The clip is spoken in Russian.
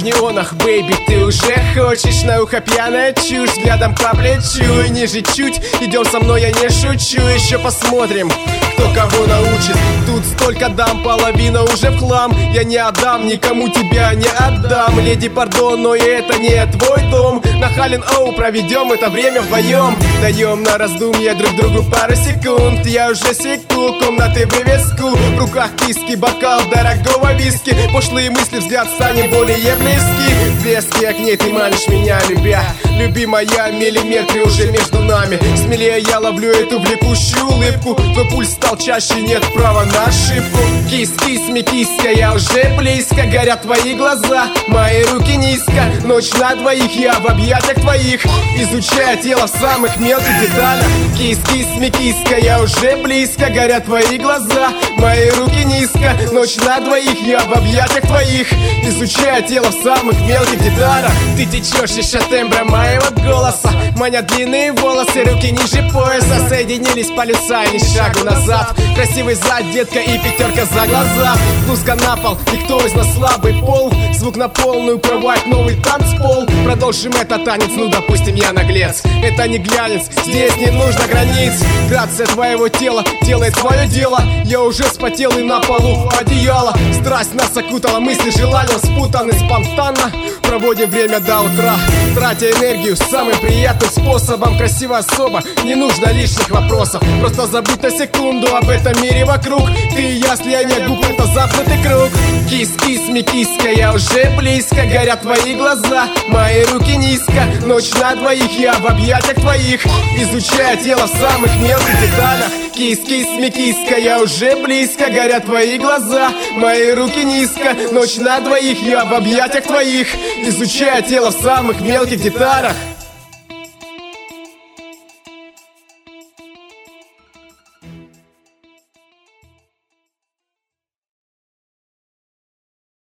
неонах, бэйби, ты уже хочешь. На ухо пьяная чушь, взглядом по плечу и ниже чуть. Идем со мной, я не шучу, еще посмотрим, кто кого научит. Тут столько дам, половина уже в хлам. Я не отдам, никому тебя не отдам. Леди, пардон, но это не твой дом. На Хален Оу проведем это время вдвоем. Даем на раздумье друг другу пару секунд. Я уже секу комнаты в вывеску. В руках киски, бокал дорогого виски. Пошлые мысли, взгляд станет более близкий. Блески огней, ты манишь меня, любя. Любимая, миллиметры уже между нами. Смелее я ловлю эту влекущую улыбку. Твой пульс стал чаще, нет права на ошибку. Кис, кис, киска, я уже близко. Горят твои глаза, мои руки низко. Ночь на двоих, я в объятиях твоих. Изучая тело в самых мелких деталях. Кис, кис, киска, я уже близко. Горят твои глаза, мои руки низко. Ночь на двоих, я в объятиях твоих. Изучая тело в самых мелких деталях. Ты течешь из тембра моего голоса. Манят длинные волосы, руки ниже пояса. Соединились полюса и ни шагу назад. Красивый зад, детка, и пятерка за глаза. Блузка на пол, никто из нас слабый пол. Звук на полную кровать, новый танцпол. Продолжим этот танец, ну допустим я наглец. Это не глянец, здесь не нужно границ. Грация твоего тела делает свое дело. Я уже вспотел и на полу одеяло. Страсть нас окутала, мысли, желания спутаны спонтанно. Проводим время до утра, тратя энергию самым приятным способом. Красиво особо, не нужно лишних вопросов. Просто забудь на секунду об этом мире вокруг. Ты и я, слияние губ, это замкнутый круг. Кис, кис, киска, я уже близко. Горят твои глаза, мои руки низко. Ночь на двоих, я в объятиях твоих. Изучая тело в самых мелких деталях. Кис, кис, киска, я уже близко. Горят твои глаза, мои руки низко. Ночь на двоих, я в объятиях твоих. Изучая тело в самых мелких деталях.